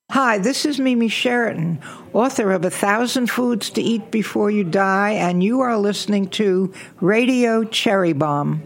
Hi, this is Mimi Sheraton, author of 1,000 Foods to Eat Before You Die, and you are listening to Radio Cherry Bomb.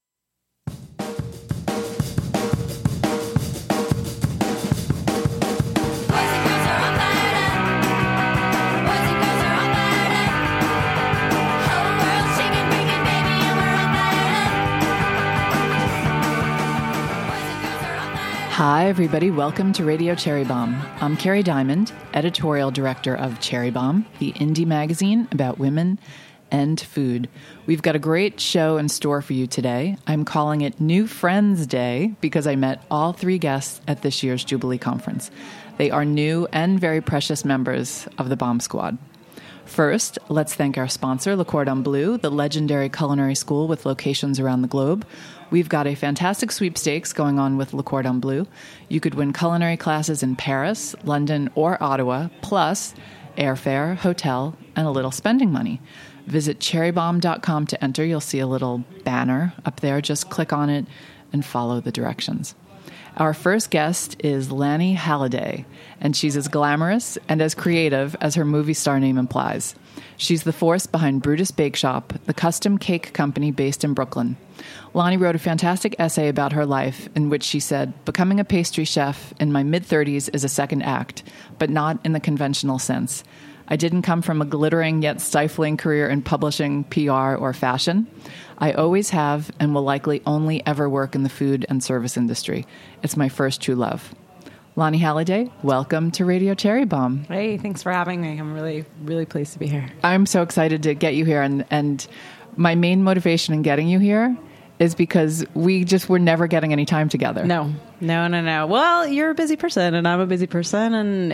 Hi, everybody. Welcome to Radio Cherry Bomb. I'm Carrie Diamond, editorial director of Cherry Bomb, the indie magazine about women and food. We've got a great show in store for you today. I'm calling it New Friends Day because I met all three guests at this year's Jubilee Conference. They are new and very precious members of the Bomb Squad. First, let's thank our sponsor, Le Cordon Bleu, the legendary culinary school with locations around the globe. We've got a fantastic sweepstakes going on with Le Cordon Bleu. You could win culinary classes in Paris, London, or Ottawa, plus airfare, hotel, and a little spending money. Visit cherrybomb.com to enter. You'll see a little banner up there. Just click on it and follow the directions. Our first guest is Lanny Halliday, and she's as glamorous and as creative as her movie star name implies. She's the force behind Brutus Bake Shop, the custom cake company based in Brooklyn. Lonnie wrote a fantastic essay about her life in which she said, "Becoming a pastry chef in my mid-30s is a second act, but not in the conventional sense. I didn't come from a glittering yet stifling career in publishing, PR, or fashion. I always have and will likely only ever work in the food and service industry. It's my first true love." Lonnie Halliday, welcome to Radio Cherry Bomb. Hey, thanks for having me. I'm really, really pleased to be here. I'm so excited to get you here. And my main motivation in getting you here is because we just were never getting any time together. No. Well, you're a busy person and I'm a busy person, and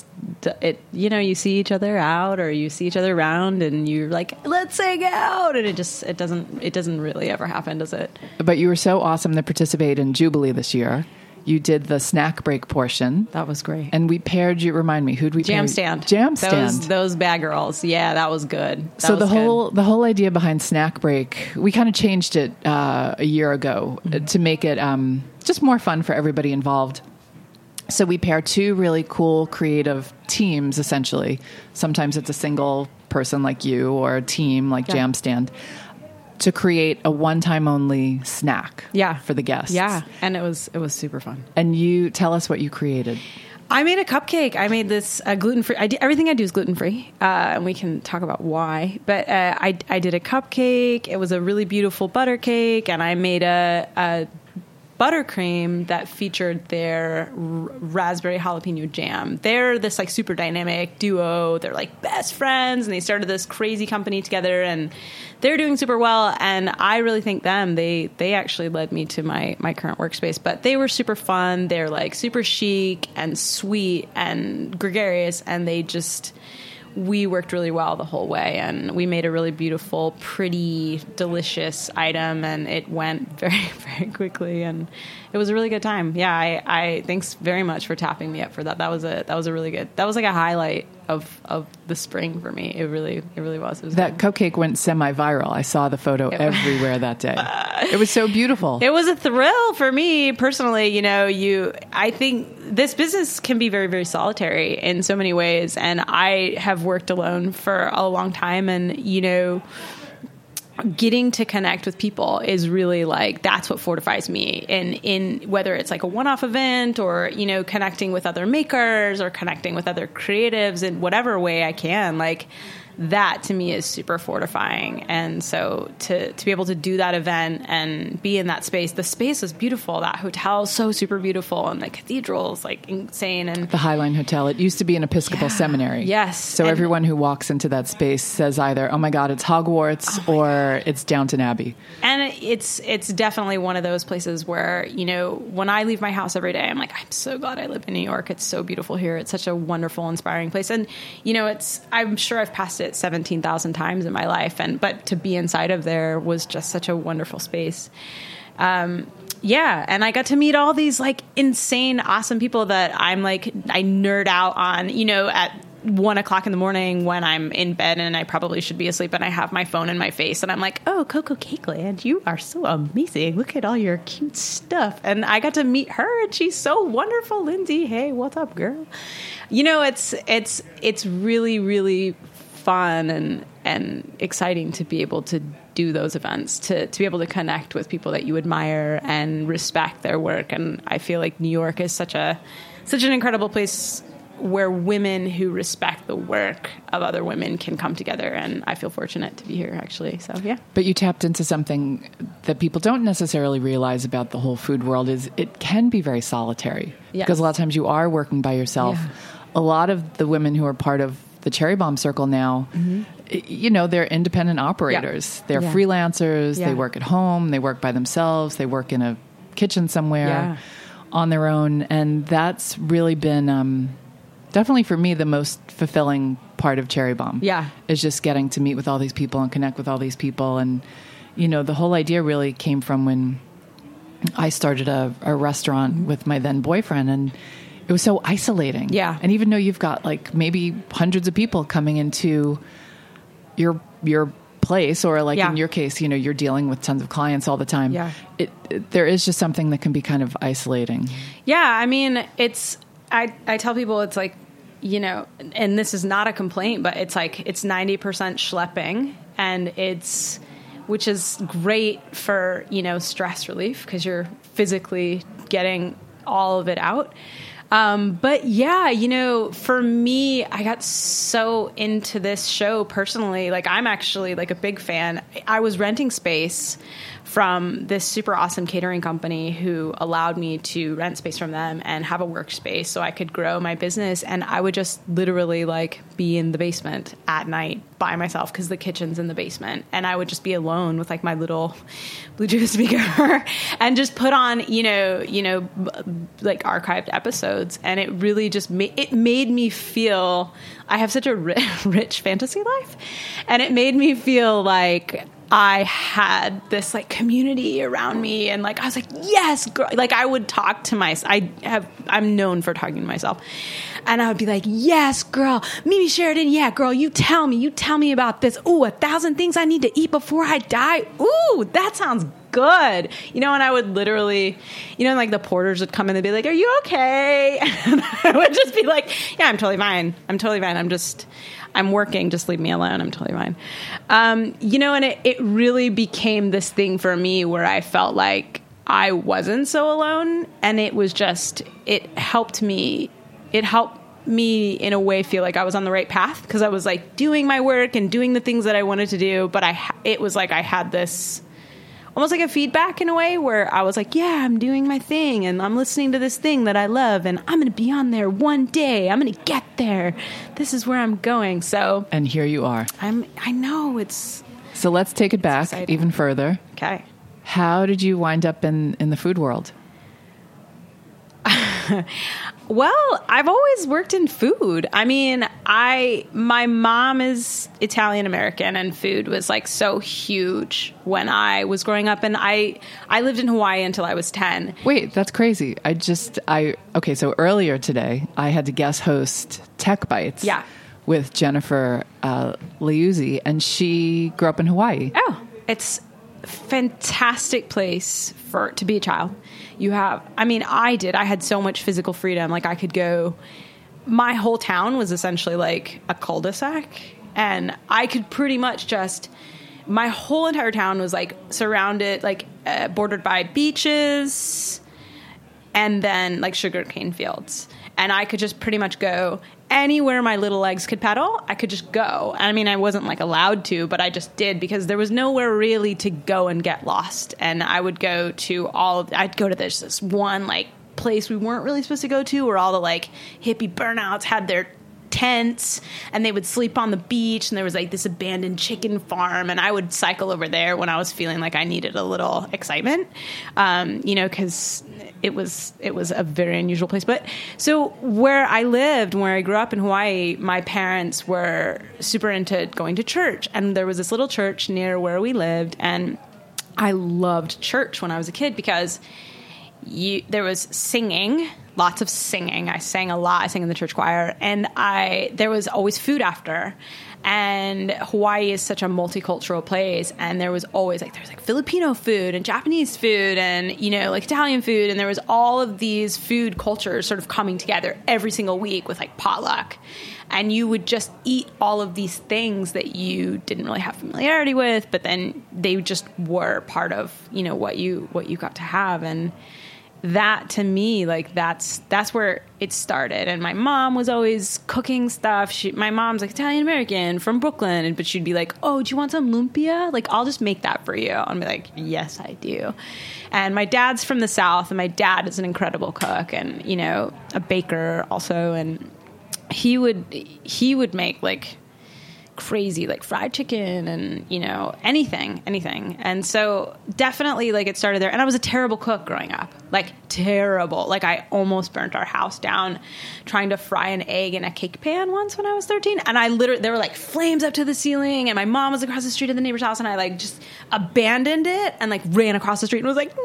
you see each other out or you see each other around and you're like, let's hang out. And it doesn't really ever happen, does it? But you were so awesome to participate in Jubilee this year. You did the snack break portion. That was great. And we paired you, remind me, who'd we pair? Jam Stand. Jam Stand. Those bad girls. Yeah, that was good. So the whole idea behind Snack Break, we kind of changed it a year ago to make it just more fun for everybody involved. So we pair two really cool, creative teams, essentially. Sometimes it's a single person like you or a team like Jam Stand, to create a one-time only snack for the guests. Yeah, and it was super fun. And you tell us what you created. I made a cupcake. I made this gluten-free. Everything I do is gluten-free, and we can talk about why. But I did a cupcake. It was a really beautiful butter cake, and I made a buttercream that featured their raspberry jalapeno jam. They're this like super dynamic duo. They're like best friends, and they started this crazy company together, and they're doing super well. And I really thank them. They actually led me to my current workspace, but they were super fun. They're like super chic and sweet and gregarious, and we worked really well the whole way, and we made a really beautiful, pretty, delicious item, and it went very, very quickly, and it was a really good time. Yeah, I thanks very much for tapping me up for that. That was a really good. That was like a highlight of the spring for me. It really was. It was that good. Cupcake went semi-viral. I saw the photo everywhere that day. It was so beautiful. It was a thrill for me personally. I think this business can be very, very solitary in so many ways, and I have worked alone for a long time, and getting to connect with people is really like, that's what fortifies me in whether it's like a one-off event or, connecting with other makers or connecting with other creatives in whatever way I can, like that to me is super fortifying. And so to be able to do that event and be in that space, the space is beautiful. That hotel is so super beautiful, and the cathedral is like insane. And the Highline Hotel, it used to be an Episcopal seminary. Yes. So everyone who walks into that space says either, oh my God, it's Hogwarts, or it's Downton Abbey. And it's definitely one of those places where, when I leave my house every day, I'm like, I'm so glad I live in New York. It's so beautiful here. It's such a wonderful, inspiring place. And, I'm sure I've passed it 17,000 times in my life. But to be inside of there was just such a wonderful space. And I got to meet all these like insane, awesome people that I'm like, I nerd out on, at 1:00 in the morning when I'm in bed and I probably should be asleep, and I have my phone in my face and I'm like, oh, Coco Cake Land, you are so amazing. Look at all your cute stuff. And I got to meet her and she's so wonderful. Lindsay, hey, what's up, girl? You know, it's really, really fun and exciting to be able to do those events, to be able to connect with people that you admire and respect their work. And I feel like New York is such an incredible place where women who respect the work of other women can come together. And I feel fortunate to be here, actually. So, yeah. But you tapped into something that people don't necessarily realize about the whole food world is it can be very solitary. Yes. Because a lot of times you are working by yourself. Yeah. A lot of the women who are part of the Cherry Bomb Circle now, you know, they're independent operators. They're freelancers. They work at home. They work by themselves. They work in a kitchen somewhere on their own. And that's really been... definitely for me, the most fulfilling part of Cherry Bomb is just getting to meet with all these people and connect with all these people. And, you know, the whole idea really came from when I started a restaurant with my then boyfriend, and it was so isolating. Yeah. And even though you've got like maybe hundreds of people coming into your place, or like in your case, you know, you're dealing with tons of clients all the time. Yeah. There is just something that can be kind of isolating. Yeah. I mean, I tell people it's like, you know, and this is not a complaint, but it's like it's 90% schlepping, and which is great for, you know, stress relief because you're physically getting all of it out. But yeah, you know, for me, I got so into this show personally. Like, I'm actually like a big fan. I was renting space from this super awesome catering company who allowed me to rent space from them and have a workspace so I could grow my business. And I would just literally like be in the basement at night by myself because the kitchen's in the basement. And I would just be alone with like my little Bluetooth speaker and just put on, you know, like archived episodes. And it really just made me feel, I have such a rich fantasy life. And it made me feel like I had this like community around me, and like I was like, yes, girl. Like I would talk to myself. I'm known for talking to myself, and I would be like, yes, girl, Mimi Sheridan, yeah, girl, you tell me about this. Ooh, 1,000 things I need to eat before I die. Ooh, that sounds good. You know, and I would literally, you know, like the porters would come in and be like, are you okay? And I would just be like, yeah, I'm totally fine. I'm working. Just leave me alone. I'm totally fine. You know, and it really became this thing for me where I felt like I wasn't so alone. And it was just, it helped me in a way feel like I was on the right path because I was like doing my work and doing the things that I wanted to do. But it was like I had this almost like a feedback in a way where I was like, yeah, I'm doing my thing and I'm listening to this thing that I love and I'm going to be on there one day. I'm going to get there. This is where I'm going. So, and here you are. I know it's. So let's take it back even further. Okay. How did you wind up in the food world? Well, I've always worked in food. I mean, my mom is Italian American, and food was like so huge when I was growing up. And I lived in Hawaii until I was 10. Wait, that's crazy. Okay, so earlier today, I had to guest host Tech Bites with Jennifer Liuzzi, and she grew up in Hawaii. Oh, it's a fantastic place to be a child. I had so much physical freedom. Like I could go, my whole town was essentially like a cul-de-sac, and I could pretty much my whole entire town was like surrounded, like bordered by beaches and then like sugarcane fields. And I could just pretty much go anywhere my little legs could pedal. I could just go. I mean, I wasn't like allowed to, but I just did because there was nowhere really to go and get lost. And I would go to I'd go to this one like place we weren't really supposed to go to where all the like hippie burnouts had their tents and they would sleep on the beach, and there was like this abandoned chicken farm, and I would cycle over there when I was feeling like I needed a little excitement, because it was a very unusual place. But so where I lived, where I grew up in Hawaii, my parents were super into going to church, and there was this little church near where we lived, and I loved church when I was a kid because there was singing, lots of singing. I sang a lot. I sang in the church choir, and there was always food after. And Hawaii is such a multicultural place, and there was always there was Filipino food and Japanese food and Italian food, and there was all of these food cultures sort of coming together every single week with potluck, and you would just eat all of these things that you didn't really have familiarity with, but then they just were part of what you got to have. And that, to me, that's where it started. And my mom was always cooking stuff. My mom's Italian American from Brooklyn, but she'd be like, "Oh, do you want some lumpia? I'll just make that for you." And I'd be like, "Yes, I do." And my dad's from the South, and my dad is an incredible cook and a baker also. And he would make crazy fried chicken and anything. And so definitely it started there. And I was a terrible cook growing up, terrible. I almost burnt our house down trying to fry an egg in a cake pan once when I was 13. And there were flames up to the ceiling, and my mom was across the street at the neighbor's house, and I just abandoned it and ran across the street and was like,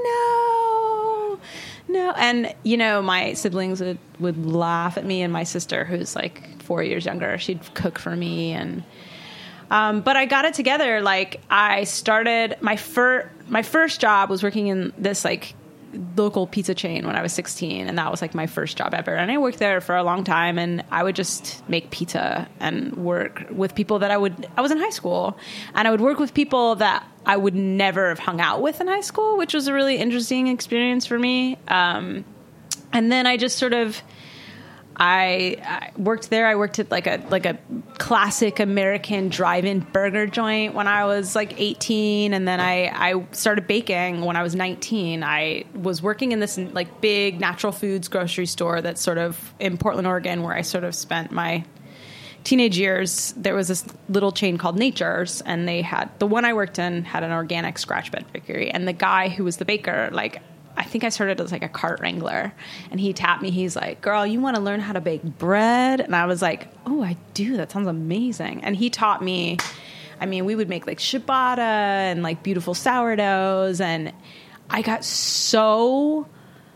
no. And my siblings would laugh at me, and my sister, who's 4 years younger, she'd cook for me. And but I got it together. I started my first job was working in this local pizza chain when I was 16, and that was my first job ever. And I worked there for a long time, and I would just make pizza and work with people that I was in high school, and I would work with people that I would never have hung out with in high school, which was a really interesting experience for me. And then I just sort of I worked there. I worked at a classic American drive-in burger joint when I was 18, and then I started baking when I was 19. I was working in this big natural foods grocery store that's sort of in Portland, Oregon, where I sort of spent my teenage years. There was this little chain called Nature's, and the one I worked in had an organic scratch bed bakery, and the guy who was the baker, I think I started as a cart wrangler, and he tapped me. He's like, "Girl, you want to learn how to bake bread?" And I was like, "Oh, I do. That sounds amazing." And he taught me. I mean, we would make ciabatta and beautiful sourdoughs, and I got so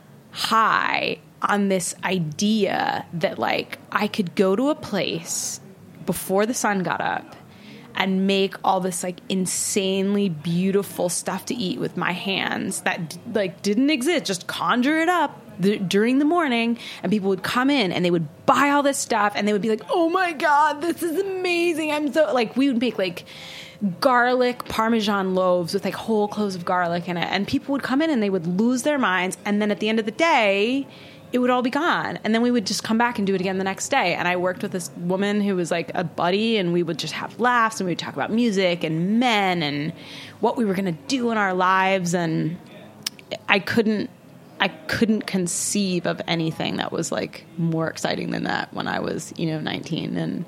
high on this idea that I could go to a place before the sun got up and make all this insanely beautiful stuff to eat with my hands that didn't exist. Just conjure it up during the morning, and people would come in and they would buy all this stuff, and they would be like, "Oh my God, this is amazing. I'm so..." We would make garlic Parmesan loaves with whole cloves of garlic in it, and people would come in and they would lose their minds, and then at the end of the day, it would all be gone. And then we would just come back and do it again the next day. And I worked with this woman who was a buddy, and we would just have laughs, and we would talk about music and men and what we were going to do in our lives. And I couldn't conceive of anything that was more exciting than that when I was, 19. And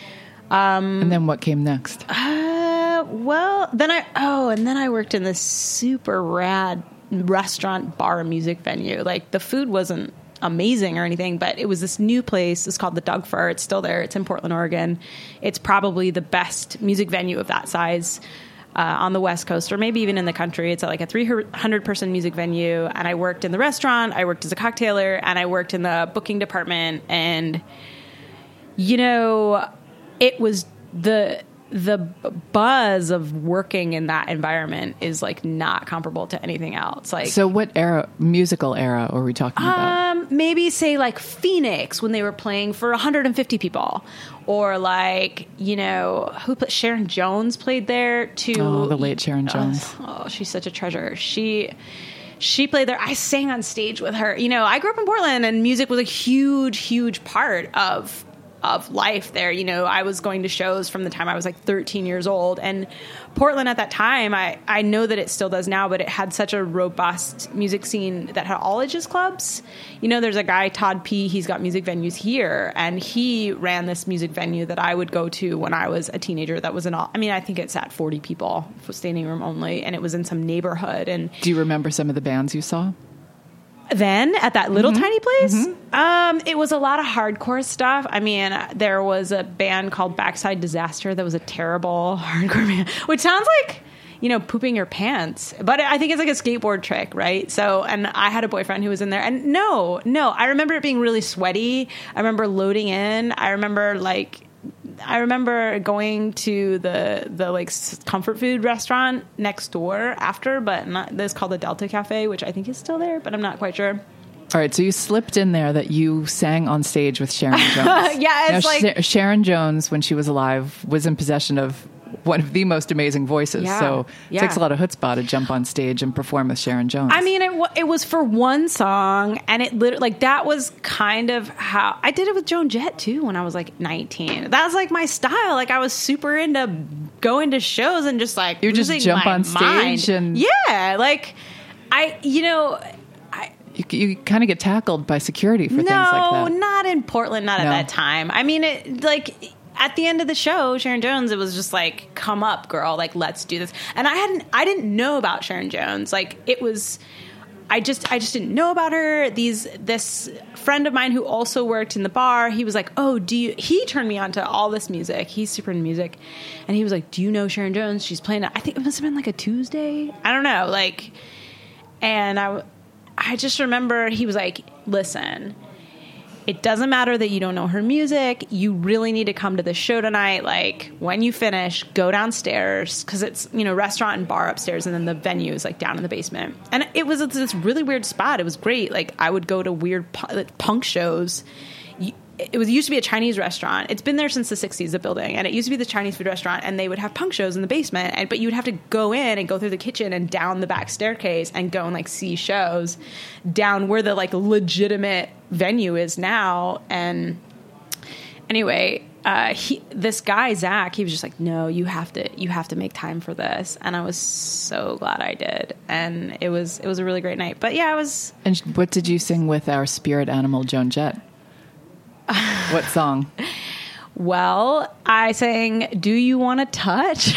then what came next? Then I worked in this super rad restaurant, bar, music venue. The food wasn't amazing or anything, but it was this new place. It's called the Doug Fir. It's still there. It's in Portland, Oregon. It's probably the best music venue of that size on the West Coast, or maybe even in the country. It's a 300-person music venue, and I worked in the restaurant. I worked as a cocktailer, and I worked in the booking department. And it was the buzz of working in that environment is not comparable to anything else. So what musical era are we talking about? Maybe say Phoenix, when they were playing for 150 people, or Sharon Jones played there too. Oh, the late Sharon Jones. Oh, she's such a treasure. She played there. I sang on stage with her. I grew up in Portland, and music was a huge, huge part of life there. I was going to shows from the time I was 13 years old, and Portland at that time, I know that it still does now, but it had such a robust music scene that had all ages clubs. There's a guy, Todd P., he's got music venues here, and he ran this music venue that I would go to when I was a teenager. That was I think it sat 40 people, standing room only, and it was in some neighborhood. And do you remember some of the bands you saw then at that little tiny place? It was a lot of hardcore stuff. I mean, there was a band called Backside Disaster that was a terrible hardcore band, which sounds pooping your pants. But I think it's like a skateboard trick, right? So, and I had a boyfriend who was in there, and no, I remember it being really sweaty. I remember loading in. I remember going to the like comfort food restaurant next door after, but this called the Delta Cafe, which I think is still there, but I'm not quite sure. All right, so you slipped in there that you sang on stage with Sharon Jones. Yeah, it's now, Sharon Jones, when she was alive, was in possession of one of the most amazing voices. Yeah, so it takes a lot of chutzpah to jump on stage and perform with Sharon Jones. I mean, it was for one song, and it literally, like, that was kind of how I did it with Joan Jett too when I was like 19. That was like my style. Like, I was super into going to shows and just like you just jump on stage and like you kind of get tackled by security for things like that. No, not in Portland, not at that time. I mean, at the end of the show, Sharon Jones, it was just like, come up, girl, like, let's do this. And I didn't know about Sharon Jones. Like, I just didn't know about her. This friend of mine who also worked in the bar, he was like, he turned me on to all this music. He's super into music. And he was like, do you know Sharon Jones? She's playing, I think it must have been like a Tuesday. I don't know. Like, and I just remember he was like, listen, it doesn't matter that you don't know her music. You really need to come to this show tonight. Like, when you finish, go downstairs, because it's, restaurant and bar upstairs, and then the venue is like down in the basement. And it was this really weird spot. It was great. Like, I would go to weird punk shows. It used to be a Chinese restaurant. It's been there since the 60s, the building. And it used to be the Chinese food restaurant, and they would have punk shows in the basement. But you would have to go in and go through the kitchen and down the back staircase and go and like see shows down where the like legitimate venue is now. And anyway, this guy, Zach, he was just like, no, you have to make time for this. And I was so glad I did. And it was a really great night. But yeah, it was. And what did you sing with our spirit animal, Joan Jett? What song? Well, I sang "Do You Want to Touch,"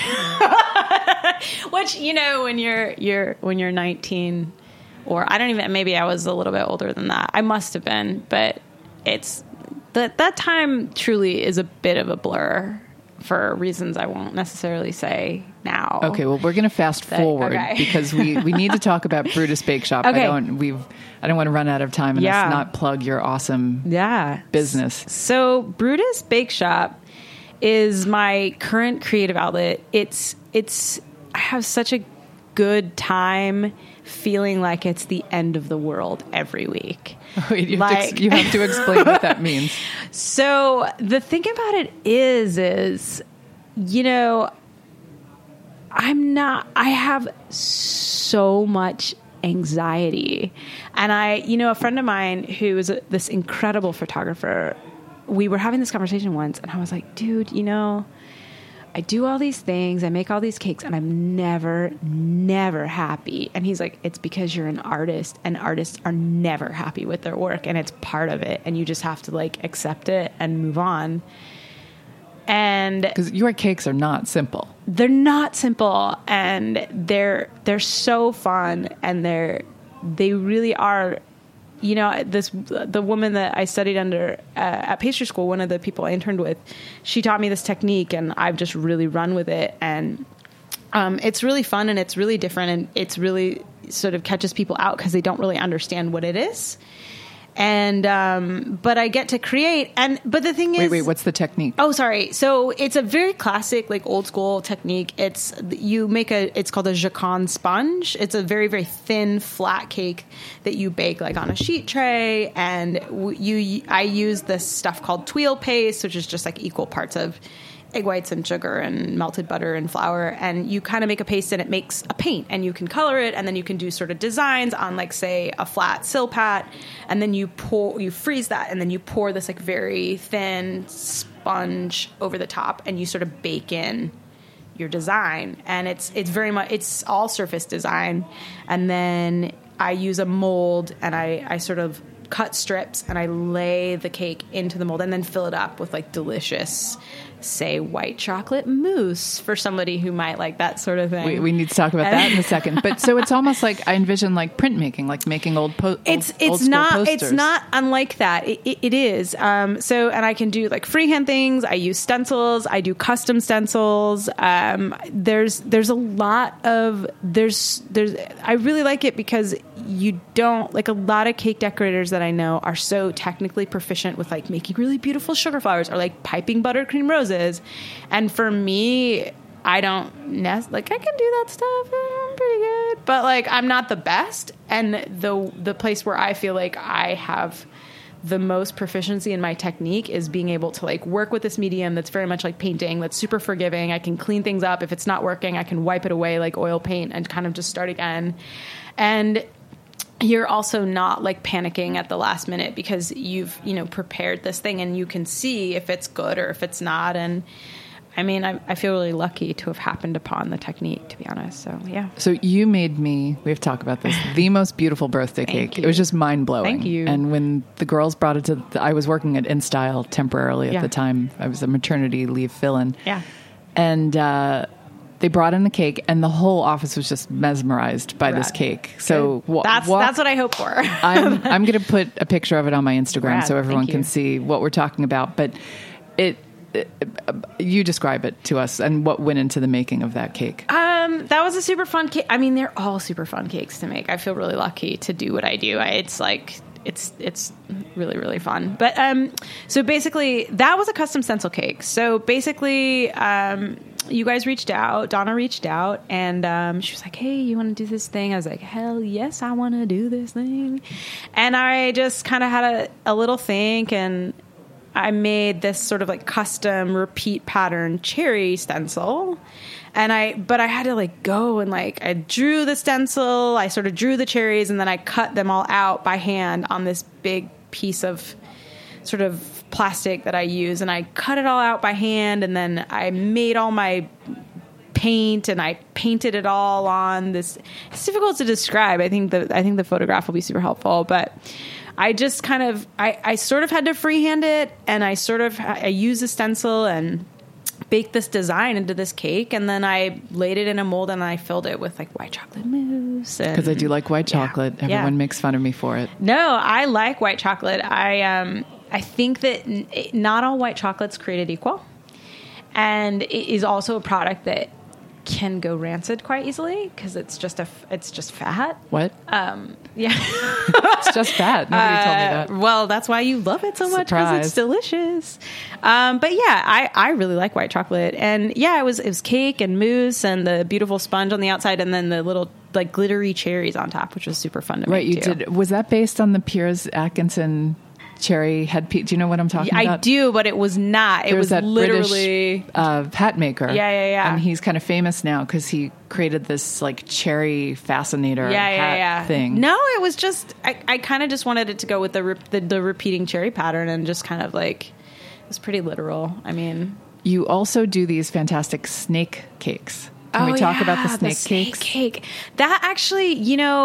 which when you're 19, or I don't even, maybe I was a little bit older than that. I must have been, but it's that time truly is a bit of a blur for reasons I won't necessarily say now. Okay, well, we're going to fast forward because we need to talk about Brutus Bake Shop. Okay. I don't want to run out of time and us not plug your awesome business. So Brutus Bake Shop is my current creative outlet. It's I have such a good time feeling like it's the end of the world every week. Wait, you have to explain what that means. So the thing about it is I have so much anxiety. And a friend of mine who is this incredible photographer, we were having this conversation once, and I was like, dude, I do all these things, I make all these cakes, and I'm never happy. And he's like, it's because you're an artist, and artists are never happy with their work, and it's part of it, and you just have to like accept it and move on. And because your cakes are not simple. They're not simple, and they're so fun, and they really are. The woman that I studied under at pastry school, one of the people I interned with, she taught me this technique, and I've just really run with it. And it's really fun, and it's really different, and it's really sort of catches people out because they don't really understand what it is. And but I get to create, but the thing is, wait, what's the technique? Oh, sorry. So it's a very classic, like old school technique. It's called a Jacquard sponge. It's a very, very thin, flat cake that you bake like on a sheet tray, and I use this stuff called tuile paste, which is just like equal parts of egg whites and sugar and melted butter and flour, and you kind of make a paste, and it makes a paint, and you can color it, and then you can do sort of designs on, like, say, a flat silpat, and then you freeze that, and then you pour this like very thin sponge over the top, and you sort of bake in your design. And it's very much, it's all surface design. And then I use a mold, and I sort of cut strips, and I lay the cake into the mold, and then fill it up with like delicious say white chocolate mousse for somebody who might like that sort of thing. We need to talk about that in a second. But so it's almost like I envision like printmaking, like making old posters. It's not unlike that. It is. So, and I can do like freehand things. I use stencils. I do custom stencils. There's a lot of, I really like it because you don't, like a lot of cake decorators that I know are so technically proficient with like making really beautiful sugar flowers or like piping buttercream roses. And for me, I don't like I can do that stuff. I'm pretty good, but like I'm not the best. And the place where I feel like I have the most proficiency in my technique is being able to like work with this medium that's very much like painting, that's super forgiving. I can clean things up. If it's not working, I can wipe it away like oil paint and kind of just start again. And you're also not like panicking at the last minute because you've, prepared this thing and you can see if it's good or if it's not. And I mean, I feel really lucky to have happened upon the technique, to be honest. So, yeah. So you made me, we have to talk about this, the most beautiful birthday cake. You. It was just mind-blowing. Thank you. And when the girls brought it to, I was working at InStyle temporarily at the time. I was a maternity leave fill-in. Yeah. And they brought in the cake, and the whole office was just mesmerized by this cake. So that's what I hope for. I'm going to put a picture of it on my Instagram so everyone can you. see what we're talking about. But you describe it to us and what went into the making of that cake. That was a super fun cake. I mean, they're all super fun cakes to make. I feel really lucky to do what I do. It's really, really fun. But so basically, that was a custom stencil cake. So basically, you guys reached out. Donna reached out, and she was like, "Hey, you want to do this thing?" I was like, "Hell yes, I want to do this thing." And I just kind of had a little think, and I made this sort of like custom repeat pattern cherry stencil. But I had to like go and like, I drew the stencil, I sort of drew the cherries, and then I cut them all out by hand on this big piece of sort of plastic that I use. And I cut it all out by hand, and then I made all my paint, and I painted it all on this. It's difficult to describe. I think the photograph will be super helpful, but I just kind of, I sort of had to freehand it, and I used a stencil and baked this design into this cake, and then I laid it in a mold, and I filled it with like white chocolate mousse. Because I do like white chocolate. Yeah. Everyone makes fun of me for it. No, I like white chocolate. I think that not all white chocolate's created equal, and it is also a product that can go rancid quite easily because it's just fat. What? Yeah. It's just fat. Nobody told me that. Well, that's why you love it so much, because it's delicious. But yeah, I really like white chocolate, and yeah, it was cake and mousse and the beautiful sponge on the outside, and then the little like glittery cherries on top, which was super fun to make. Right, you did. Was that based on the Piers Atkinson cherry headpiece? Do you know what I'm talking about? I do, but it was not. It was that literally British, hat maker. Yeah. And he's kind of famous now because he created this like cherry fascinator hat thing. No, it was just I kind of just wanted it to go with the repeating cherry pattern, and just kind of like it was pretty literal. I mean, you also do these fantastic snake cakes. Can we talk about the snake cakes? Cake. That actually,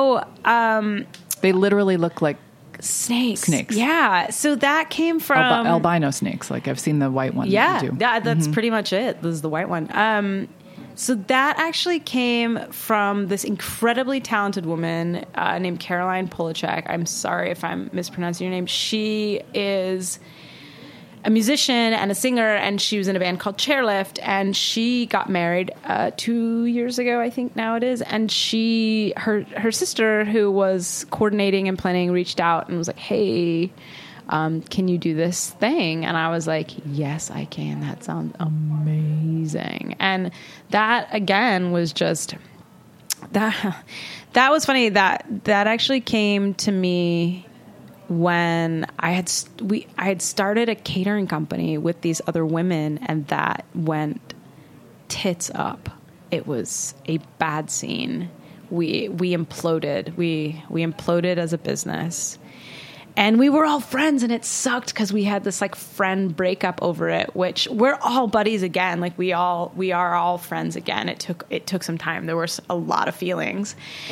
they literally look like snakes. Yeah. So that came from albino snakes. Like I've seen the white one. Yeah. That you do. That's pretty much it. This is the white one. So that actually came from this incredibly talented woman named Caroline Polachek. I'm sorry if I'm mispronouncing your name. She is a musician and a singer, and she was in a band called Chairlift, and she got married 2 years ago, I think now it is, and her sister, who was coordinating and planning, reached out and was like, "Hey, can you do this thing?" And I was like, "Yes, I can. That sounds amazing." And that again was just that was funny. That actually came to me when I had started a catering company with these other women, and that went tits up. It was a bad scene. We imploded. We imploded as a business, and we were all friends, and it sucked because we had this like friend breakup over it, which we're all buddies again. Like we are all friends again. It took some time. There were a lot of feelings.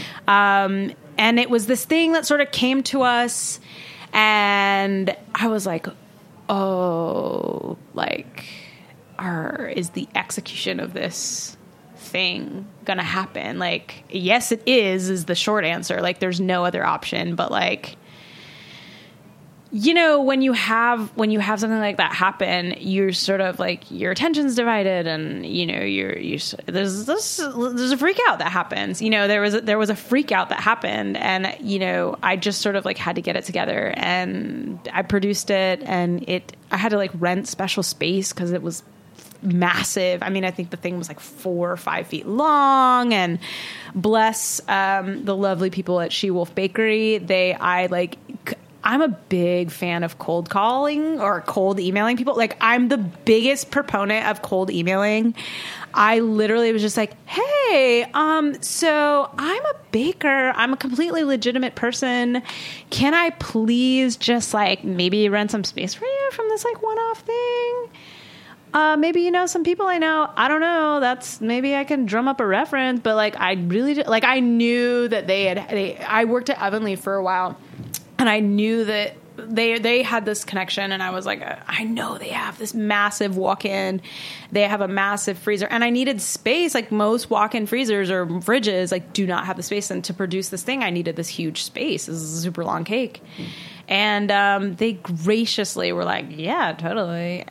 And it was this thing that sort of came to us, and I was like, oh, like our is the execution of this thing gonna happen? Like, yes, it is the short answer. Like, there's no other option. But like, you know, when you have something like that happen, you're sort of like, your attention's divided, and you know, there's a freak out that happens. You know, there was a freak out that happened, and you know, I just sort of like had to get it together, and I produced it, and I had to like rent special space because it was massive. I mean, I think the thing was like 4 or 5 feet long, and bless the lovely people at She Wolf Bakery. I'm a big fan of cold calling or cold emailing people. Like, I'm the biggest proponent of cold emailing. I literally was just like, hey, so I'm a baker. I'm a completely legitimate person. Can I please just like maybe rent some space for you from this like one-off thing? Maybe, you know, some people I know, I don't know, maybe I can drum up a reference, but like, I really, like, I knew that I worked at Ovenly for a while, and I knew that they had this connection, and I was like, I know they have this massive walk-in, they have a massive freezer, and I needed space. Like, most walk-in freezers or fridges like do not have the space, and to produce this thing, I needed this huge space. This is a super long cake. And they graciously were like, yeah, totally.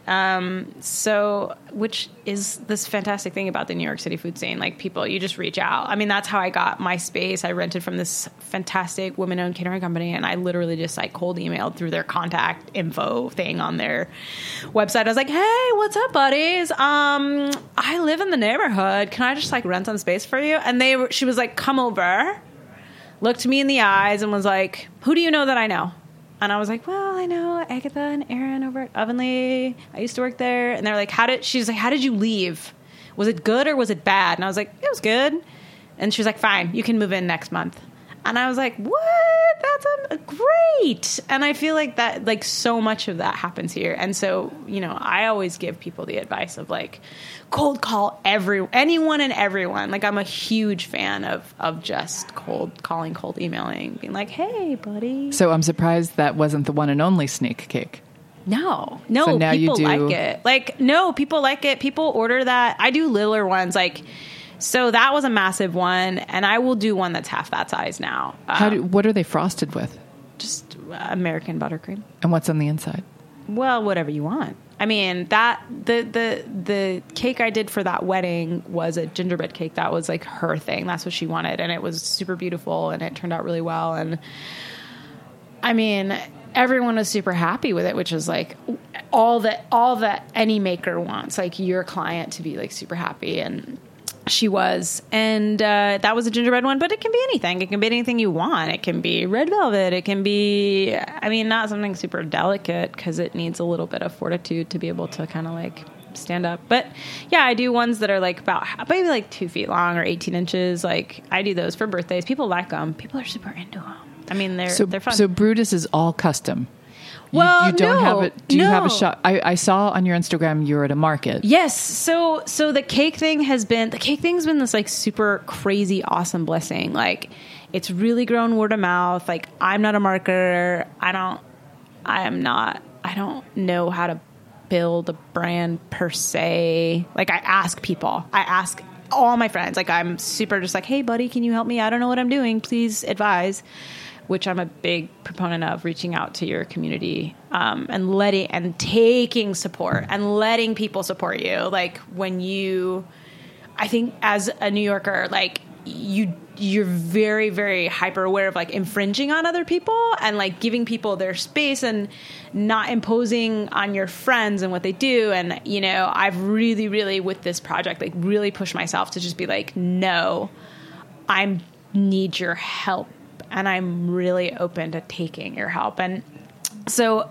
So, which is this fantastic thing about the New York City food scene. Like, people, you just reach out. I mean, that's how I got my space. I rented from this fantastic women-owned catering company, and I literally just like cold emailed through their contact info thing on their website. I was like, hey, what's up, buddies? I live in the neighborhood. Can I just like rent some space for you? And she was like, come over, looked me in the eyes, and was like, who do you know that I know? And I was like, well, I know Agatha and Aaron over at Ovenly. I used to work there. And they're like, she's like, how did you leave? Was it good or was it bad? And I was like, it was good. And she was like, fine, you can move in next month. And I was like, what? That's great. And I feel like that, like, so much of that happens here. And so, you know, I always give people the advice of like, cold call anyone and everyone. Like, I'm a huge fan of just cold calling, cold emailing, being like, hey, buddy. So I'm surprised that wasn't the one and only snake cake. No, so now people you do. like it. Like, no, people like it. People order that. I do littler ones. Like, so that was a massive one, and I will do one that's half that size now. What are they frosted with? Just American buttercream. And what's on the inside? Well, whatever you want. I mean, the cake I did for that wedding was a gingerbread cake. That was like her thing. That's what she wanted, and it was super beautiful, and it turned out really well. And I mean, everyone was super happy with it, which is like all that any maker wants, like your client to be like super happy, and she was. And that was a gingerbread one, but it can be anything. It can be anything you want. It can be red velvet. It can be, I mean, not something super delicate because it needs a little bit of fortitude to be able to kind of like stand up. But yeah, I do ones that are like about maybe like 2 feet long or 18 inches. Like, I do those for birthdays. People like them. People are super into them. I mean, they're fun. So Brutus is all custom. Well, you don't no, have it. Do you have a shop? I saw on your Instagram you're at a market. Yes. So the cake thing's been this like super crazy awesome blessing. Like, it's really grown word of mouth. Like, I'm not a marketer. I don't know how to build a brand per se. Like, I ask people. I ask all my friends. Like, I'm super just like, hey buddy, can you help me? I don't know what I'm doing. Please advise. Which I'm a big proponent of, reaching out to your community and taking support and letting people support you. Like, I think as a New Yorker, like you're very, very hyper aware of like infringing on other people and like giving people their space and not imposing on your friends and what they do. And, you know, I've really, really with this project, like really pushed myself to just be like, no, I need your help. And I'm really open to taking your help. And so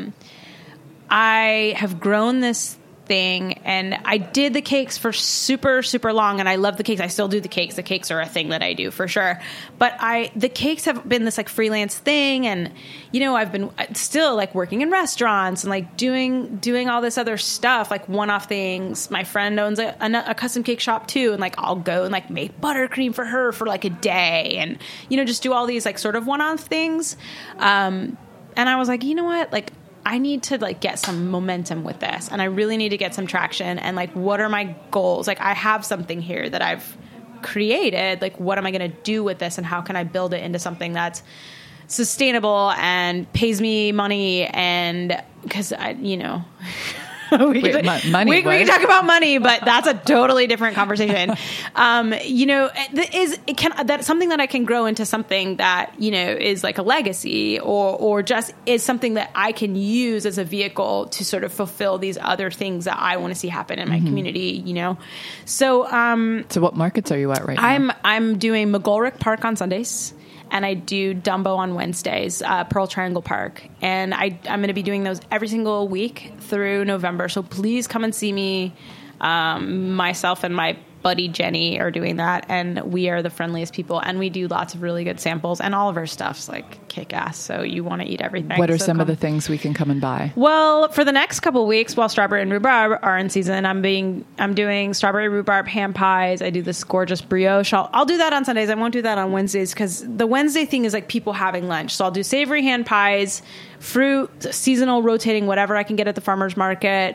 I have grown this thing, and I did the cakes for super, super long, and I love the cakes. I still do the cakes. The cakes are a thing that I do for sure. But the cakes have been this like freelance thing, and, you know, I've been still like working in restaurants and like doing all this other stuff, like one-off things. My friend owns a custom cake shop too, and like I'll go and like make buttercream for her for like a day, and, you know, just do all these like sort of one-off things. And I was like, you know what, like, I need to like get some momentum with this, and I really need to get some traction. And like, what are my goals? Like, I have something here that I've created. Like, what am I going to do with this, and how can I build it into something that's sustainable and pays me money? And because we can talk about money, but that's a totally different conversation. That's something that I can grow into something that, is like a legacy or just is something that I can use as a vehicle to sort of fulfill these other things that I want to see happen in my community, So, what markets are you at right now? I'm doing McGolrick Park on Sundays. And I do Dumbo on Wednesdays, Pearl Triangle Park. And I'm going to be doing those every single week through November. So please come and see me. Myself and my buddy Jenny are doing that. And we are the friendliest people. And we do lots of really good samples. And all of our stuff's like kick-ass. So you want to eat everything. What are some of the things we can come and buy? Well, for the next couple of weeks, while strawberry and rhubarb are in season, I'm doing strawberry rhubarb ham pies. I do this gorgeous brioche. I'll do that on Sundays. I won't do that on Wednesdays because the Wednesday thing is like people having lunch. So I'll do savory hand pies, fruit, seasonal, rotating, whatever I can get at the farmer's market.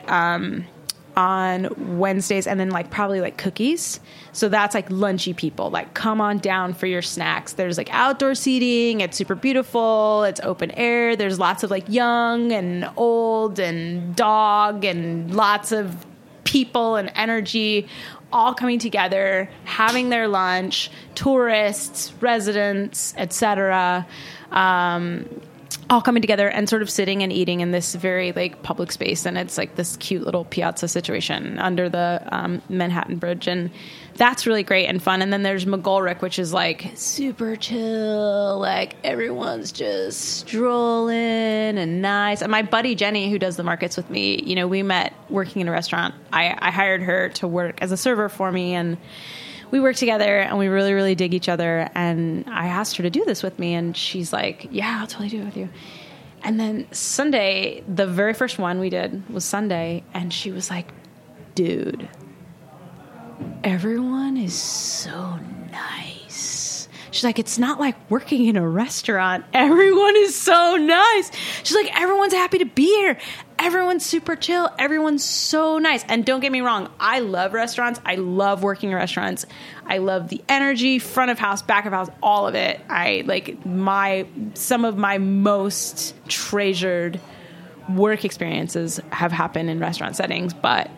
On Wednesdays, and then like probably like cookies. So that's like lunchy people, like come on down for your snacks. There's like outdoor seating. It's super beautiful. It's open air. There's lots of like young and old and dog and lots of people and energy all coming together, having their lunch, tourists, residents, etc. All coming together and sort of sitting and eating in this very like public space. And it's like this cute little piazza situation under the Manhattan Bridge. And that's really great and fun. And then there's McGolrick, which is like super chill. Like everyone's just strolling and nice. And my buddy Jenny, who does the markets with me, we met working in a restaurant. I hired her to work as a server for me, and we work together and we really, really dig each other. And I asked her to do this with me, and she's like, yeah, I'll totally do it with you. And then Sunday, the very first one we did was Sunday, and she was like, dude, everyone is so nice. She's like, it's not like working in a restaurant. Everyone is so nice. She's like, everyone's happy to be here. Everyone's super chill. Everyone's so nice. And don't get me wrong, I love restaurants. I love working in restaurants. I love the energy, front of house, back of house, all of it. I like some of my most treasured work experiences have happened in restaurant settings. But,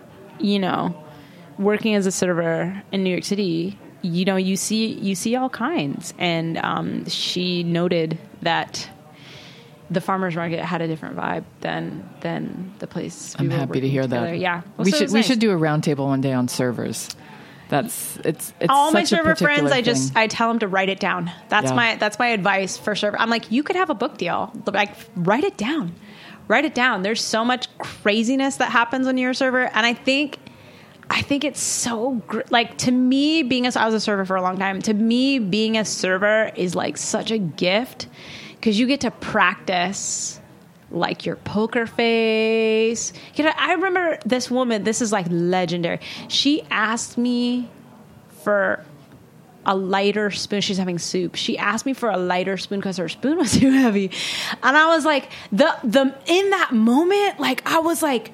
working as a server in New York City, you see all kinds. And she noted that the farmer's market had a different vibe than the place. I'm happy to hear together. That. Yeah, we should do a roundtable one day on servers. It's all such my server friends. thing. I tell them to write it down. That's my advice for server. I'm like, you could have a book deal, but like write it down. Write it down. There's so much craziness that happens when you're a server, and I think it's so like, to me, I was a server for a long time. To me, being a server is like such a gift. Because you get to practice, like, your poker face. I remember this woman, this is, like, legendary. She asked me for a lighter spoon. She's having soup. She asked me for a lighter spoon because her spoon was too heavy. And I was like, in that moment, like, I was like,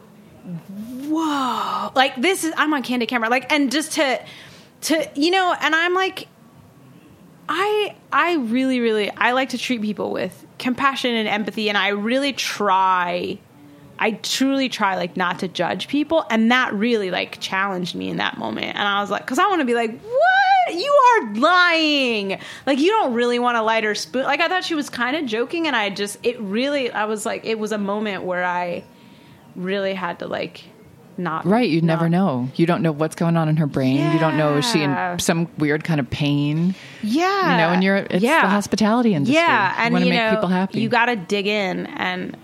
whoa. Like, I'm on candid camera. Like, and just to and I'm like, I really, really, I like to treat people with compassion and empathy, and I truly try like not to judge people, and that really like challenged me in that moment. And I was like, because I want to be like, what? You are lying. Like, you don't really want a lighter spoon. Like, I thought she was kind of joking, and I was like, it was a moment where I really had to like, not right. You never know. You don't know what's going on in her brain. Yeah. You don't know, is she in some weird kind of pain? Yeah. And it's the hospitality industry. Yeah. And you want to make people happy. You got to dig in and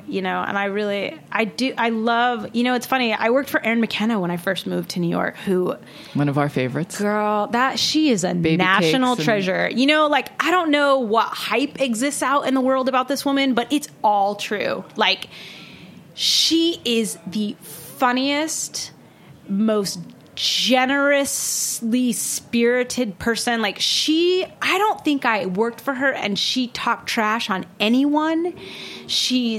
I love, it's funny. I worked for Erin McKenna when I first moved to New York, one of our favorites. Girl, she is a Baby national treasure. Like, I don't know what hype exists out in the world about this woman, but it's all true. Like, she is the funniest, most generously spirited person. Like, I don't think I worked for her and she talked trash on anyone. She's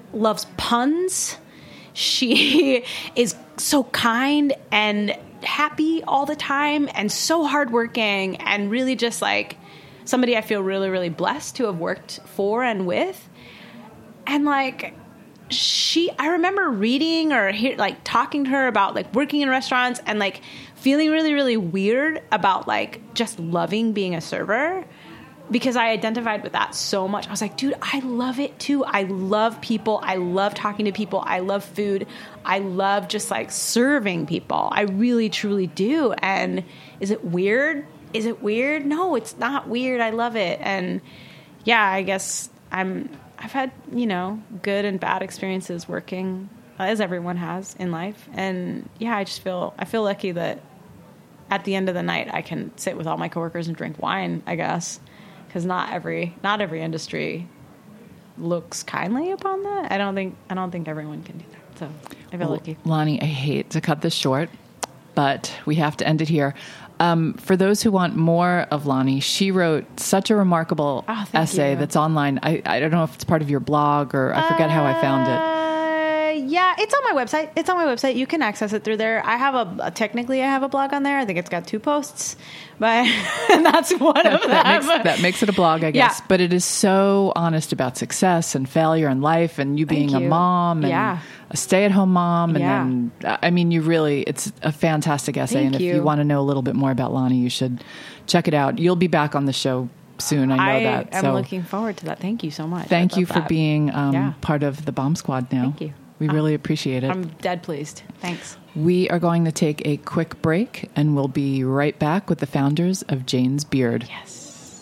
loves puns. She is so kind and happy all the time and so hardworking and really just like somebody I feel really, really blessed to have worked for and with. And like I remember reading or talking to her about like working in restaurants and like feeling really, really weird about like just loving being a server because I identified with that so much. I was like, dude, I love it too. I love people. I love talking to people. I love food. I love just like serving people. I really, truly do. And is it weird? Is it weird? No, it's not weird. I love it. And yeah, I guess I've had, good and bad experiences working, as everyone has in life. And yeah, I feel lucky that at the end of the night I can sit with all my coworkers and drink wine, I guess, because not every industry looks kindly upon that. I don't think everyone can do that. So I feel lucky. Lonnie, I hate to cut this short, but we have to end it here. For those who want more of Lonnie, she wrote such a remarkable essay that's online. I don't know if it's part of your blog or I forget how I found it. Yeah, it's on my website. You can access it through there. I have technically I have a blog on there. I think it's got 2 posts, but and that's one of them. That makes it a blog, I guess. Yeah. But it is so honest about success and failure in life and you being a mom and a stay-at-home mom. And then, I mean, it's a fantastic essay. And if you want to know a little bit more about Lonnie, you should check it out. You'll be back on the show soon. I know that. I'm looking forward to that. Thank you so much. Thank you for being part of the Bomb Squad now. Thank you. We really appreciate it. I'm dead pleased. Thanks. We are going to take a quick break, and we'll be right back with the founders of Jane's Beard. Yes.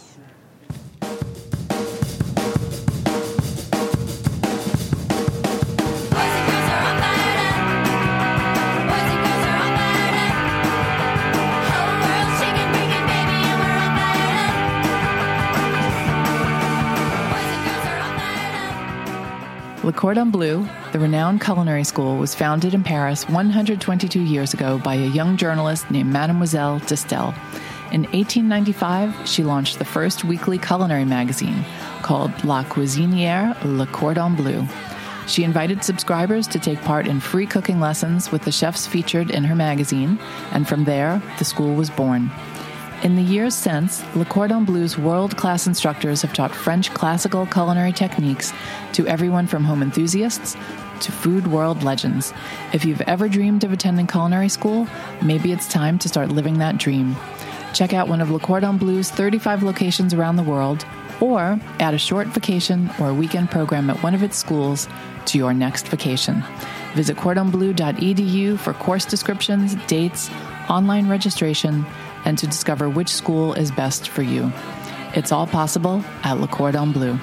Le Cordon Bleu, the renowned culinary school, was founded in Paris 122 years ago by a young journalist named Mademoiselle Distel. In 1895, she launched the first weekly culinary magazine called La Cuisinière Le Cordon Bleu. She invited subscribers to take part in free cooking lessons with the chefs featured in her magazine, and from there, the school was born. In the years since, Le Cordon Bleu's world-class instructors have taught French classical culinary techniques to everyone from home enthusiasts to food world legends. If you've ever dreamed of attending culinary school, maybe it's time to start living that dream. Check out one of Le Cordon Bleu's 35 locations around the world, or add a short vacation or a weekend program at one of its schools to your next vacation. Visit cordonbleu.edu for course descriptions, dates, online registration, and to discover which school is best for you. It's all possible at Le Cordon Bleu.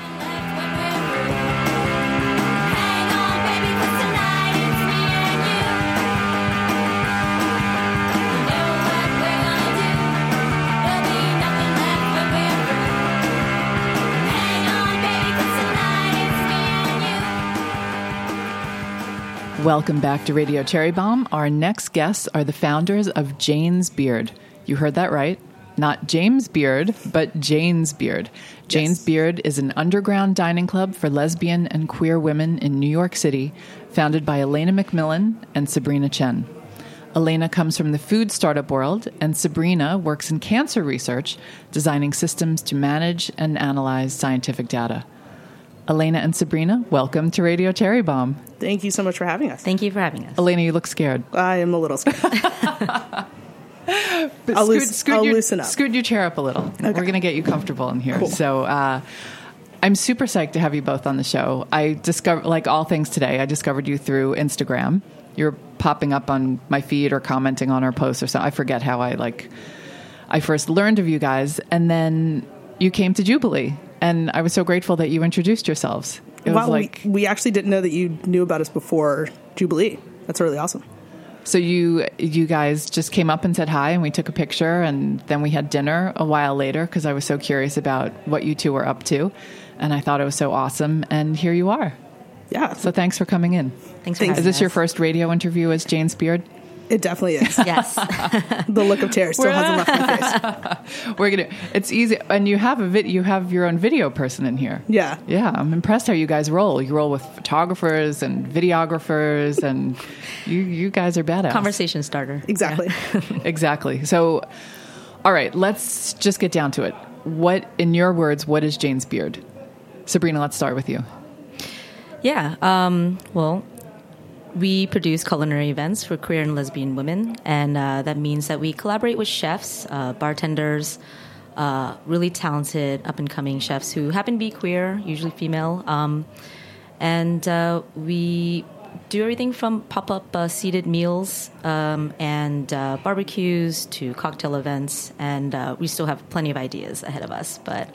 Welcome back to Radio Cherry Bomb. Our next guests are the founders of Jane's Beard. You heard that right. Not James Beard, but Jane's Beard. Jane's Beard is an underground dining club for lesbian and queer women in New York City, founded by Elena McMillan and Sabrina Chen. Elena comes from the food startup world, and Sabrina works in cancer research, designing systems to manage and analyze scientific data. Elena and Sabrina, welcome to Radio Cherry Bomb. Thank you so much for having us. Thank you for having us. Elena, you look scared. I am a little scared. I'll loosen up. Scoot your chair up a little. Okay. We're going to get you comfortable in here. Cool. So I'm super psyched to have you both on the show. I discovered, like all things today, I discovered you through Instagram. You're popping up on my feed or commenting on our posts or something. I forget how I first learned of you guys. And then you came to Jubilee. And I was so grateful that you introduced yourselves. It was like we actually didn't know that you knew about us before Jubilee. That's really awesome. So you guys just came up and said hi, and we took a picture, and then we had dinner a while later because I was so curious about what you two were up to, and I thought it was so awesome. And here you are. Yeah. So thanks for coming in. Thanks for having us. Is this your first radio interview as Jane's Beard? It definitely is. Yes. The look of terror still hasn't left my face. It's easy. And you have your own video person in here. Yeah. Yeah. I'm impressed how you guys roll. You roll with photographers and videographers, and you guys are badass. Conversation starter. Exactly. Exactly. So, all right, let's just get down to it. What, in your words, what is Jane's Beard? Sabrina, let's start with you. Yeah. Well, we produce culinary events for queer and lesbian women, and that means that we collaborate with chefs, bartenders, really talented up-and-coming chefs who happen to be queer, usually female, and we do everything from pop-up seated meals and barbecues to cocktail events, and we still have plenty of ideas ahead of us. But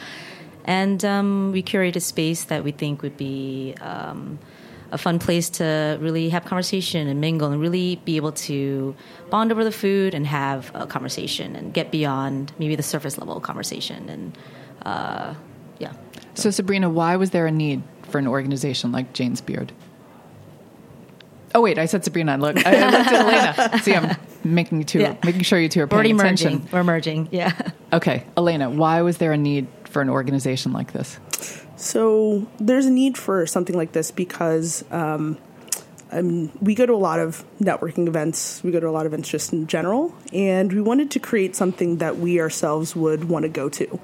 we curate a space that we think would be a fun place to really have conversation and mingle and really be able to bond over the food and have a conversation and get beyond maybe the surface level conversation. And yeah. So Sabrina, why was there a need for an organization like Jane's Beard? Oh wait, I said Sabrina. Look, I looked at Elena. See, I'm making sure you two are paying attention. We're merging. Yeah. Okay, Elena, why was there a need for an organization like this? So there's a need for something like this because we go to a lot of networking events. We go to a lot of events just in general, and we wanted to create something that we ourselves would want to go to.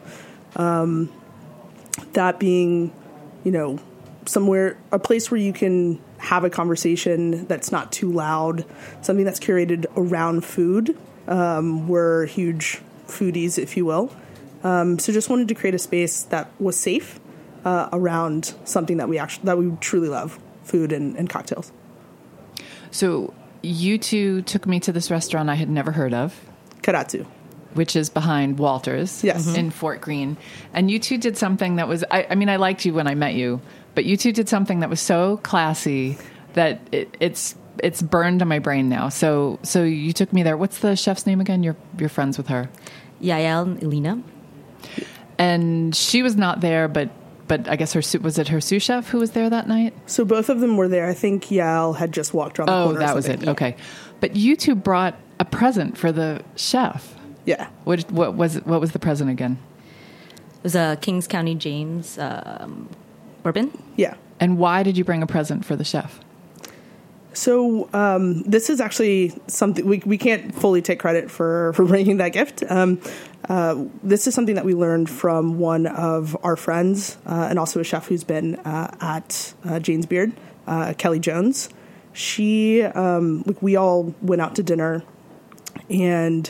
That being, somewhere, a place where you can have a conversation that's not too loud, something that's curated around food. We're huge foodies, if you will. So just wanted to create a space that was safe around something that we truly love, food and cocktails. So you two took me to this restaurant I had never heard of. Karatsu. Which is behind Walters in Fort Greene. And you two did something that was, I liked you when I met you, but you two did something that was so classy that it's burned on my brain now. So you took me there. What's the chef's name again? You're friends with her. Yael and Elena. And she was not there, but I guess was it her sous chef who was there that night? So both of them were there. I think Yael had just walked around the corner. Oh, that was it. Yeah. Okay. But you two brought a present for the chef. Yeah. What was the present again? It was a Kings County James bourbon. Yeah. And why did you bring a present for the chef? So this is actually something we can't fully take credit for bringing that gift. This is something that we learned from one of our friends and also a chef who's been at Jane's Beard, Kelly Jones. She, we all went out to dinner, and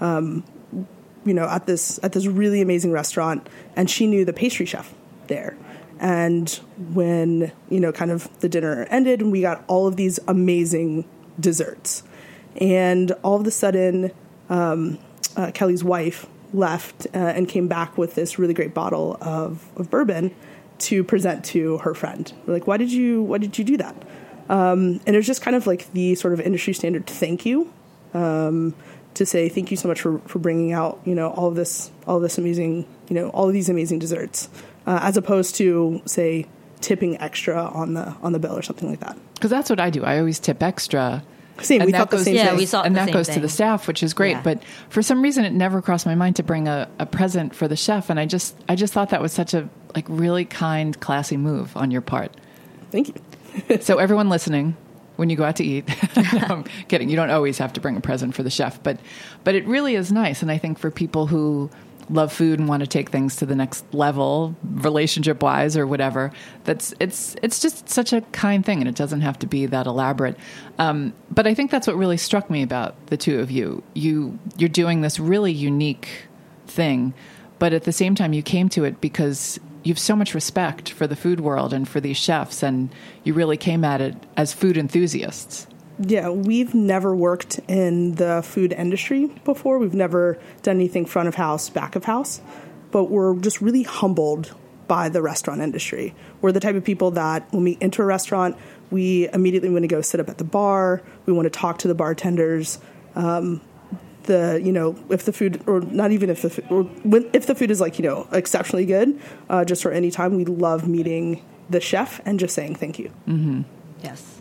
at this really amazing restaurant, and she knew the pastry chef there. And when, kind of the dinner ended, and we got all of these amazing desserts. And all of a sudden, Kelly's wife left and came back with this really great bottle of bourbon to present to her friend. We're like, why did you do that? And it was just kind of like the sort of industry standard thank you, to say thank you so much for bringing out, all of this amazing, all of these amazing desserts. As opposed to, say, tipping extra on the bill or something like that. Because that's what I do. I always tip extra. Same. We thought the same thing. Yeah, we thought and the that same goes thing. to the staff, which is great. Yeah. But for some reason, it never crossed my mind to bring a present for the chef. And I just thought that was such a really kind, classy move on your part. Thank you. So everyone listening, when you go out to eat, no, I'm kidding. You don't always have to bring a present for the chef, but it really is nice. And I think for people who love food and want to take things to the next level, relationship-wise or whatever, it's just such a kind thing, and it doesn't have to be that elaborate. But I think that's what really struck me about the two of you. You're doing this really unique thing, but at the same time, you came to it because you have so much respect for the food world and for these chefs, and you really came at it as food enthusiasts. Yeah, we've never worked in the food industry before. We've never done anything front of house, back of house, but we're just really humbled by the restaurant industry. We're the type of people that when we enter a restaurant, we immediately want to go sit up at the bar. We want to talk to the bartenders. If the food, or not even if the food, or if the food is exceptionally good, just for any time, we love meeting the chef and just saying thank you. Mm-hmm. Yes.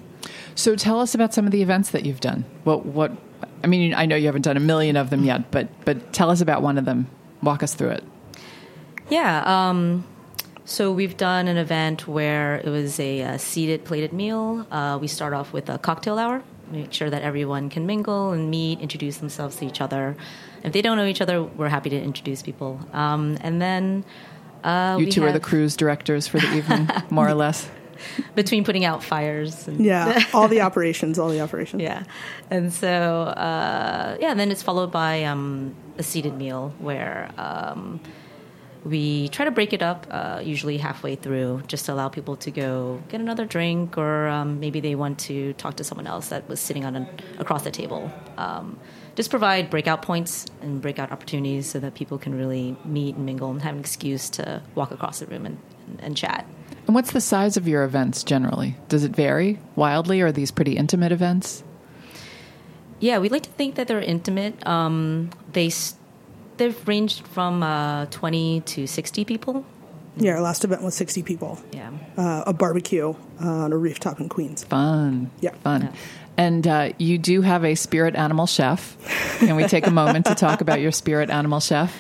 So tell us about some of the events that you've done. What? I mean, I know you haven't done a million of them yet, but tell us about one of them. Walk us through it. Yeah. So we've done an event where it was a seated, plated meal. We start off with a cocktail hour. Make sure that everyone can mingle and meet, introduce themselves to each other. If they don't know each other, we're happy to introduce people. And then you two are the cruise directors for the evening, more or less. Between putting out fires. And all the operations. Yeah. And so, then it's followed by a seated meal where we try to break it up usually halfway through just to allow people to go get another drink, or maybe they want to talk to someone else that was sitting across the table. Just provide breakout points and breakout opportunities so that people can really meet and mingle and have an excuse to walk across the room and chat. And what's the size of your events generally? Does it vary wildly, or are these pretty intimate events? Yeah, we like to think that they're intimate. They've ranged from 20 to 60 people. Yeah, our last event was 60 people. Yeah. A barbecue on a rooftop in Queens. Fun. Yeah. Fun. Yeah. And you do have a spirit animal chef. Can we take a moment to talk about your spirit animal chef?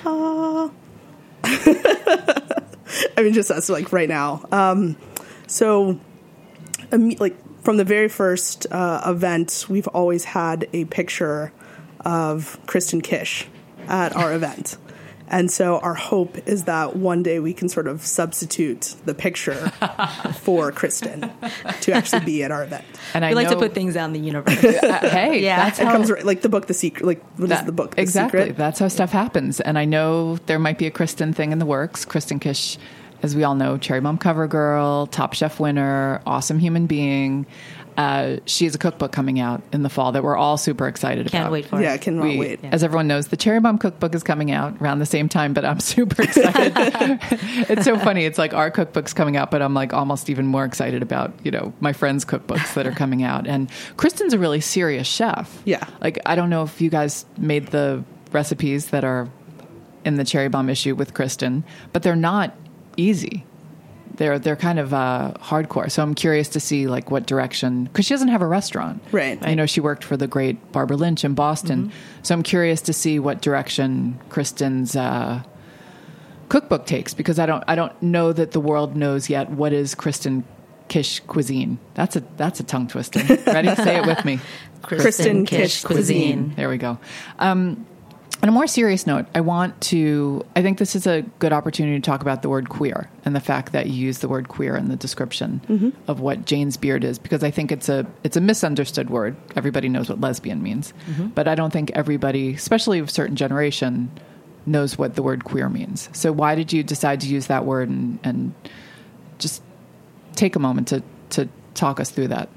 I mean, just us, like, right now. So, like, from the very first event, we've always had a picture of Kristen Kish at our event. And so our hope is that one day we can sort of substitute the picture for Kristen to actually be at our event. And we like to put things out in the universe. Hey, yeah. that's It how... comes right, like the book, The Secret. Like, what is the book? The exactly. Secret? That's how stuff happens. And I know there might be a Kristen thing in the works. Kristen Kish, as we all know, Cherry Bomb cover girl, Top Chef winner, awesome human being. She has a cookbook coming out in the fall that we're all super excited about. Can't wait for it. Yeah, I cannot wait. Yeah. As everyone knows, the Cherry Bomb cookbook is coming out around the same time, but I'm super excited. It's so funny. It's like our cookbook's coming out, but I'm like almost even more excited about, my friends' cookbooks that are coming out. And Kristen's a really serious chef. Yeah. Like, I don't know if you guys made the recipes that are in the Cherry Bomb issue with Kristen, but they're not easy. They're kind of hardcore. So I'm curious to see like what direction, because she doesn't have a restaurant. Right. She worked for the great Barbara Lynch in Boston. Mm-hmm. So I'm curious to see what direction Kristen's cookbook takes, because I don't know that the world knows yet what is Kristen Kish cuisine. That's a tongue twister. Ready? Say it with me. Kristen Kish cuisine. There we go. On a more serious note, I think this is a good opportunity to talk about the word queer and the fact that you use the word queer in the description of what Jane's Beard is, because I think it's a misunderstood word. Everybody knows what lesbian means, but I don't think everybody, especially of a certain generation, knows what the word queer means. So why did you decide to use that word, and just take a moment to talk us through that?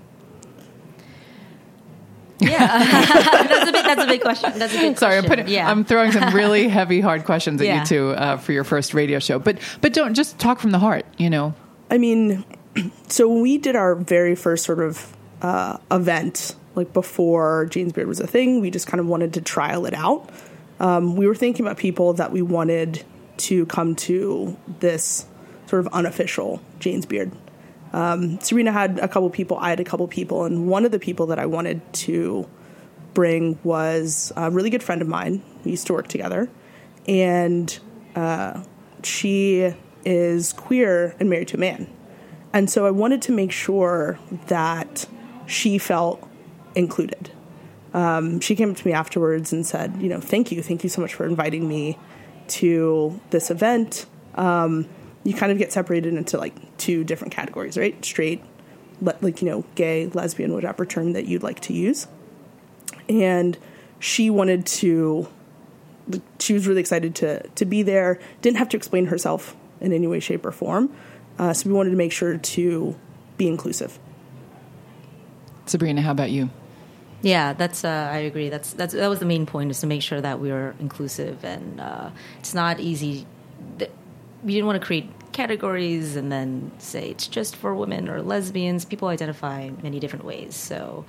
Yeah, that's a big question. That's a good Sorry, question. I'm throwing some really heavy, hard questions at you two for your first radio show. But don't just talk from the heart. I mean, so when we did our very first sort of event, like before Jane's Beard was a thing, we just kind of wanted to trial it out. We were thinking about people that we wanted to come to this sort of unofficial Jane's Beard. Serena had a couple people, I had a couple people, and one of the people that I wanted to bring was a really good friend of mine. We used to work together, and she is queer and married to a man. And so I wanted to make sure that she felt included. She came up to me afterwards and said, thank you so much for inviting me to this event. You kind of get separated into like two different categories, right? Straight, gay, lesbian, whatever term that you'd like to use. And she was really excited to be there. Didn't have to explain herself in any way, shape, or form. So we wanted to make sure to be inclusive. Sabrina, how about you? Yeah, I agree. That was the main point, is to make sure that we were inclusive, and it's not easy. We didn't want to create categories and then say it's just for women or lesbians. People identify in many different ways. So,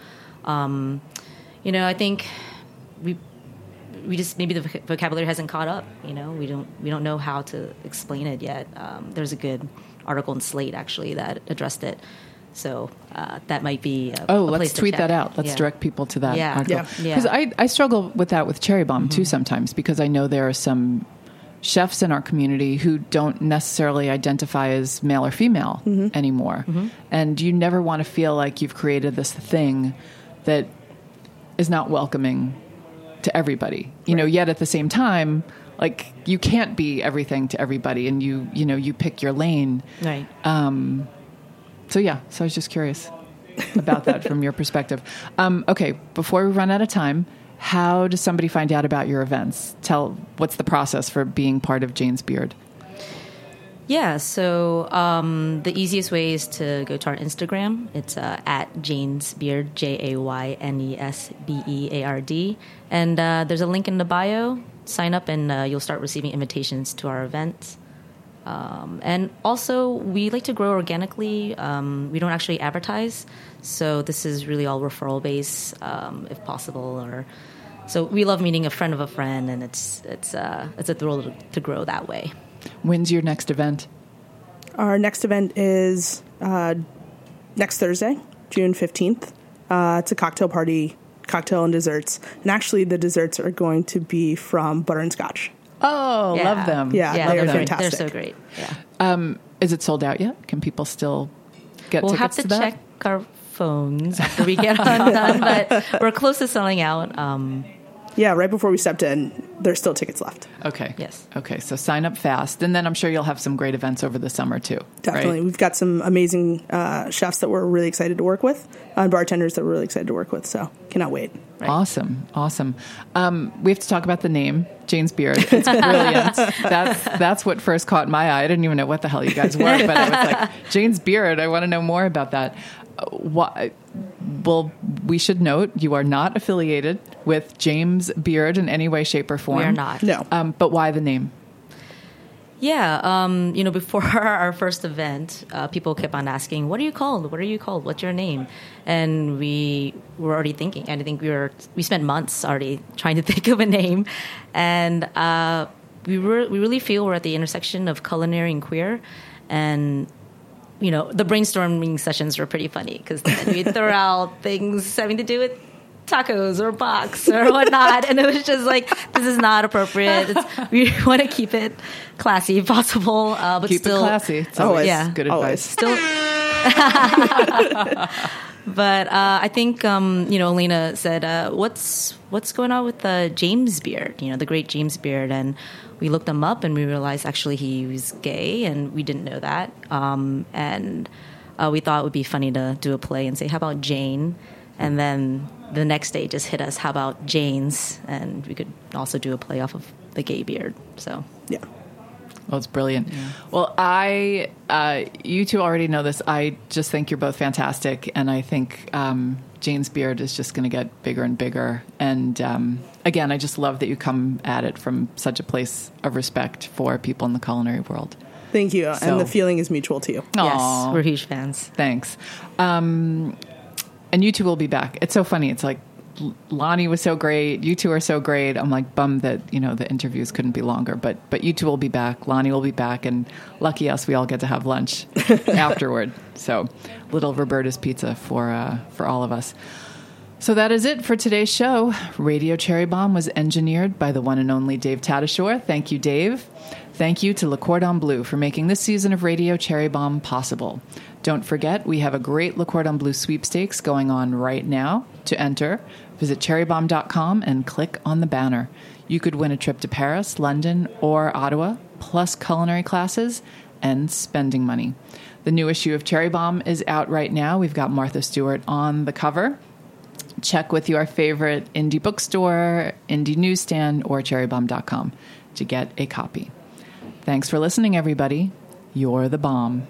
I think we just, maybe the vocabulary hasn't caught up. We don't know how to explain it yet. There's a good article in Slate actually that addressed it. So that might be a let's place to tweet check. that out. Let's direct people to that Yeah. article. Yeah. Because I struggle with that with Cherry Bomb too sometimes, because I know there are some chefs in our community who don't necessarily identify as male or female anymore. And you never want to feel like you've created this thing that is not welcoming to everybody. You know, yet at the same time, like, you can't be everything to everybody, and you pick your lane. Right. So I was just curious about that from your perspective. Okay, before we run out of time, how does somebody find out about your events? What's the process for being part of Jane's Beard? Yeah, so the easiest way is to go to our Instagram. It's at Jane's Beard, JAYNESBEARD. And there's a link in the bio. Sign up and you'll start receiving invitations to our events. And also, we like to grow organically. We don't actually advertise. So this is really all referral-based, if possible. So we love meeting a friend of a friend, and it's a thrill to grow that way. When's your next event? Our next event is next Thursday, June 15th. It's a cocktail party, cocktail and desserts. And actually, the desserts are going to be from Butter and Scotch. Oh, Yeah. love them. Yeah, they are they're fantastic. They're so great. Yeah. Is it sold out yet? Can people still get We'll tickets have to to that? check our phones after we get done, but we're close to selling out. Yeah, right before we stepped in, there's still tickets left. Okay. Yes. Okay, so sign up fast. And then I'm sure you'll have some great events over the summer, too. Definitely. Right? We've got some amazing chefs that we're really excited to work with, and bartenders that we're really excited to work with, so cannot wait. Right. Awesome. We have to talk about the name, Jane's Beard. It's brilliant. That's what first caught my eye. I didn't even know what the hell you guys were, but I was like, Jane's Beard, I want to know more about that. Well, we should note you are not affiliated with James Beard in any way, shape, or form. We are not. No. But why the name? Yeah, before our first event, people kept on asking, "What are you called? What are you called? What's your name?" And we were already thinking. I think we spent months already trying to think of a name, and we really feel we're at the intersection of culinary and queer, and the brainstorming sessions were pretty funny because then we throw out things having to do with tacos or box or whatnot, and it was just like, this is not appropriate. We want to keep it classy if possible, but Keep still it classy. It's always good advice. Still, but I think Elena said, "What's going on with James Beard? The great James Beard." And we looked him up, and we realized actually he was gay, and we didn't know that. And we thought it would be funny to do a play and say, "How about Jane?" And then the next day just hit us, "How about Jane's?" And we could also do a play off of the gay beard. So Yeah. Well, it's brilliant. Yeah. Well, you two already know this. I just think you're both fantastic. And I think Jane's Beard is just going to get bigger and bigger. And again, I just love that you come at it from such a place of respect for people in the culinary world. Thank you. So- And the feeling is mutual, too. Aw. yes, we're huge fans. Thanks. And you two will be back. It's so funny. It's like Lonnie was so great. You two are so great. I'm like bummed that, the interviews couldn't be longer, but you two will be back. Lonnie will be back, and lucky us, we all get to have lunch afterward. So little Roberta's pizza for all of us. So that is it for today's show. Radio Cherry Bomb was engineered by the one and only Dave Tatasciore. Thank you, Dave. Thank you to Le Cordon Bleu for making this season of Radio Cherry Bomb possible. Don't forget, we have a great Le Cordon Bleu sweepstakes going on right now. To enter, visit cherrybomb.com and click on the banner. You could win a trip to Paris, London, or Ottawa, plus culinary classes and spending money. The new issue of Cherry Bomb is out right now. We've got Martha Stewart on the cover. Check with your favorite indie bookstore, indie newsstand, or cherrybomb.com to get a copy. Thanks for listening, everybody. You're the bomb.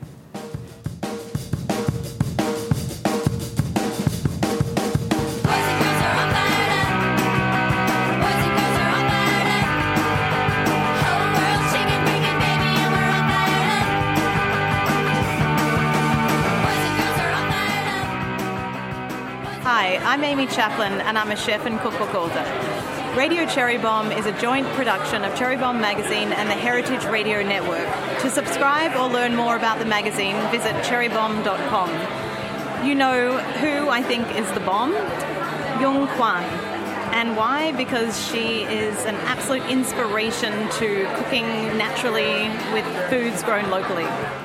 Hi, I'm Amy Chaplin, and I'm a chef and cookbook author. Radio Cherry Bomb is a joint production of Cherry Bomb Magazine and the Heritage Radio Network. To subscribe or learn more about the magazine, visit cherrybomb.com. You know who I think is the bomb? Yung Kwan. And why? Because she is an absolute inspiration to cooking naturally with foods grown locally.